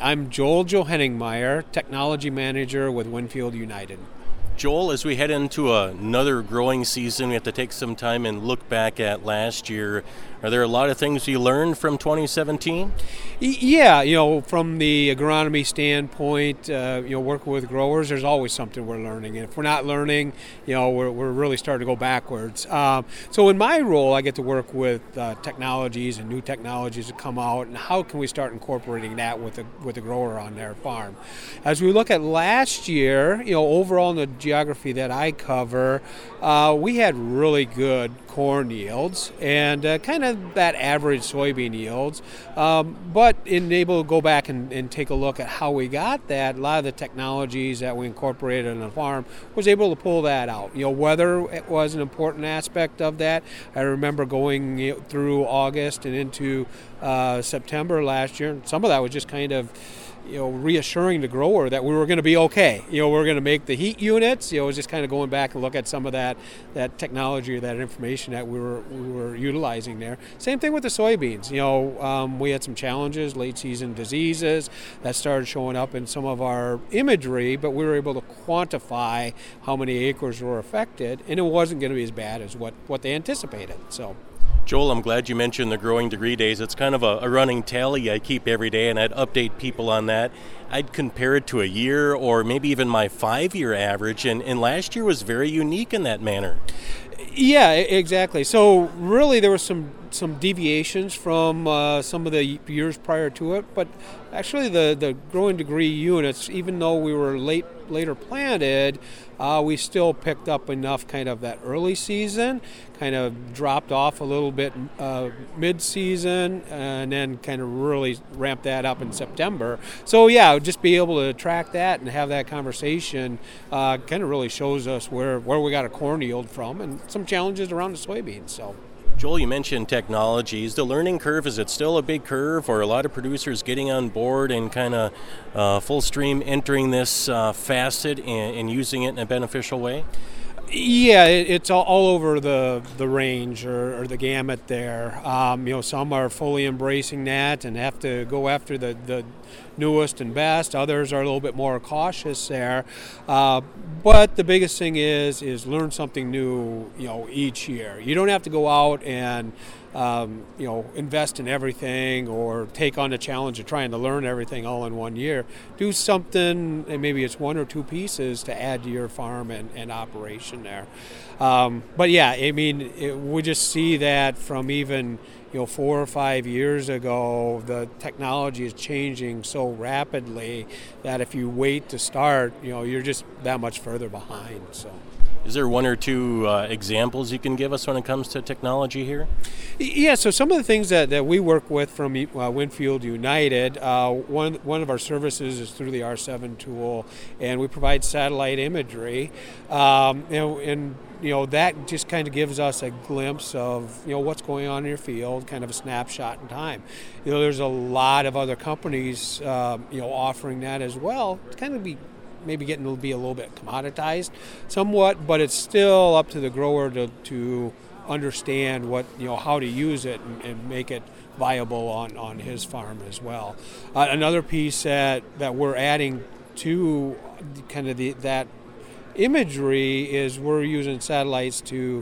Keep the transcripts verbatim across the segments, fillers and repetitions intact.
I'm Joel Johenningmeyer, Technology Manager with Winfield United. Joel, as we head into another growing season, we have to take some time and look back at last year. Are there a lot of things you learned from twenty seventeen? Yeah, you know, from the agronomy standpoint, uh, you know, working with growers, there's always something we're learning. And if we're not learning, you know, we're, we're really starting to go backwards. Um, so in my role, I get to work with uh, technologies and new technologies that come out, and how can we start incorporating that with the, with the grower on their farm. As we look at last year, you know, overall in the geography that I cover, uh, we had really good corn yields and uh, kind of that average soybean yields. Um, but in able to go back and, and take a look at how we got that, a lot of the technologies that we incorporated on the farm was able to pull that out. You know, weather was an important aspect of that. I remember going you know, through August and into uh, September last year, and some of that was just kind of you know, reassuring the grower that we were going to be okay. You know, we we're going to make the heat units. You know, it was just kind of going back and look at some of that that technology or that information that we were we were utilizing there. Same thing with the soybeans. You know, um, we had some challenges, late season diseases that started showing up in some of our imagery, but we were able to quantify how many acres were affected, and it wasn't going to be as bad as what, what they anticipated. So. Joel, I'm glad you mentioned the growing degree days. It's kind of a, a running tally I keep every day, and I'd update people on that. I'd compare it to a year or maybe even my five-year average, and, and last year was very unique in that manner. Yeah, exactly. So really there were some, some deviations from uh, some of the years prior to it, but actually the, the growing degree units, even though we were late later planted, uh, we still picked up enough kind of that early season, kind of dropped off a little bit uh, mid-season, and then kind of really ramped that up in September. So yeah, just be able to track that and have that conversation uh, kind of really shows us where, where we got a corn yield from and some challenges around the soybeans. So. Joel, you mentioned technologies. The learning curve, is it still a big curve, or a lot of producers getting on board and kind of uh, full stream entering this uh, facet and, and using it in a beneficial way? Yeah, it, it's all, all over the the range or, or the gamut there. Um, you know, some are fully embracing that and have to go after the, the newest and best. Others are a little bit more cautious there. Uh, but the biggest thing is is learn something new, you know, each year. You don't have to go out and Um, you know, invest in everything or take on the challenge of trying to learn everything all in one year. Do something, and maybe it's one or two pieces to add to your farm and, and operation there. Um, but yeah, I mean, it, we just see that from even, you know, four or five years ago, the technology is changing so rapidly that if you wait to start, you know, you're just that much further behind. So. Is there one or two uh, examples you can give us when it comes to technology here? Yeah, so some of the things that, that we work with from uh, Winfield United, uh, one one of our services is through the R seven tool, and we provide satellite imagery. Um, and, and you know, that just kind of gives us a glimpse of, you know, what's going on in your field, kind of a snapshot in time. You know, there's a lot of other companies, um, you know, offering that as well. It's kind of be maybe getting to be a little bit commoditized somewhat, but it's still up to the grower to, to understand what, you know, how to use it and, and make it viable on, on his farm as well. Uh, another piece that, that we're adding to kind of the, that imagery is we're using satellites to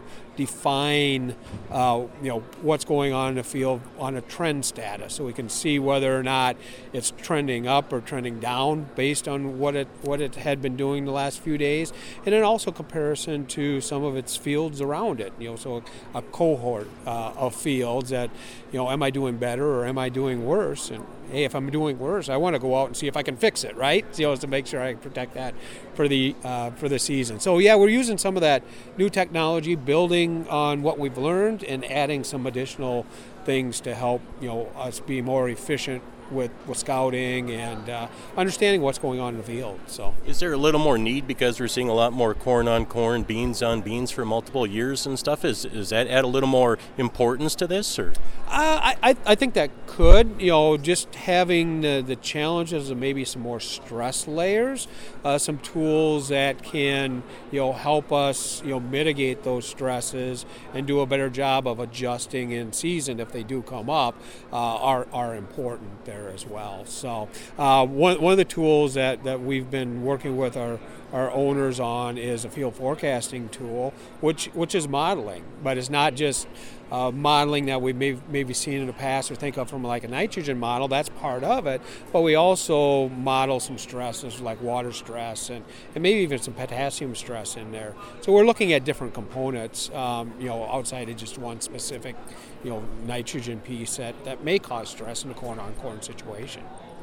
define uh, you know, what's going on in the field on a trend status, so we can see whether or not it's trending up or trending down based on what it what it had been doing the last few days, and then also comparison to some of its fields around it. You know, so a cohort uh, of fields that, you know, am I doing better or am I doing worse? And hey, if I'm doing worse, I want to go out and see if I can fix it, right? You know, to make sure I protect that for the uh, for the season. So yeah, we're using some of that new technology, building on what we've learned and adding some additional things to help, you know, us be more efficient with, with scouting and uh, understanding what's going on in the field. So, is there a little more need because we're seeing a lot more corn on corn, beans on beans for multiple years and stuff? Is is that add a little more importance to this, or? Uh, I I think that could, you know, just having the, the challenges of maybe some more stress layers, uh, some tools that can, you know, help us, you know, mitigate those stresses and do a better job of adjusting in season if they do come up, uh, are are important there there as well. So uh, one, one of the tools that, that we've been working with our, our owners on is a field forecasting tool, which which is modeling, but it's not just uh, modeling that we've maybe, maybe seen in the past or think of from like a nitrogen model. That's part of it, but we also model some stresses like water stress and, and maybe even some potassium stress in there. So we're looking at different components, um, you know, outside of just one specific, you know, nitrogen piece that, that may cause stress in a corn-on-corn situation.